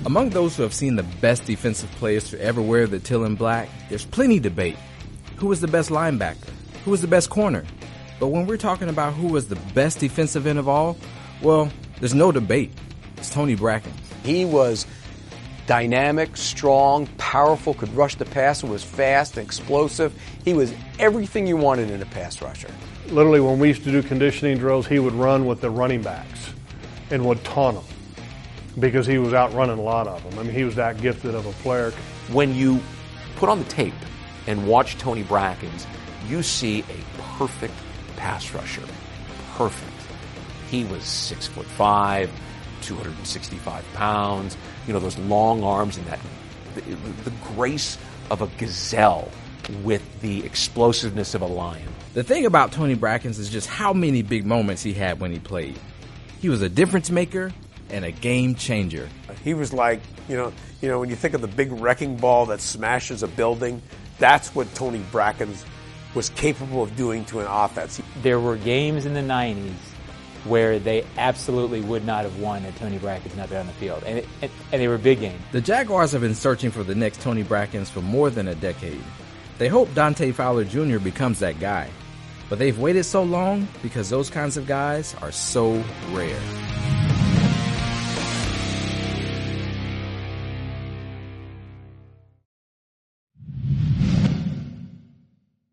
Among those who have seen the best defensive players to ever wear the teal and black, there's plenty debate. Who was the best linebacker? Who was the best corner? But when we're talking about who was the best defensive end of all, well, there's no debate. It's Tony Brackens. He was dynamic, strong, powerful, could rush the passer, was fast and explosive. He was everything you wanted in a pass rusher. Literally, when we used to do conditioning drills, he would run with the running backs and would taunt them because he was outrunning a lot of them. I mean, he was that gifted of a player. When you put on the tape and watch Tony Brackens, you see a perfect pass rusher. Perfect. He was 6'5", 265 pounds, those long arms and the grace of a gazelle with the explosiveness of a lion. The thing about Tony Brackens is just how many big moments he had when he played. He was a difference maker and a game changer. He was like, when you think of the big wrecking ball that smashes a building, that's what Tony Brackens was capable of doing to an offense. There were games in the 90s where they absolutely would not have won had Tony Brackens not been on the field. And they were big games. The Jaguars have been searching for the next Tony Brackens for more than a decade. They hope Dante Fowler Jr. becomes that guy. But they've waited so long because those kinds of guys are so rare.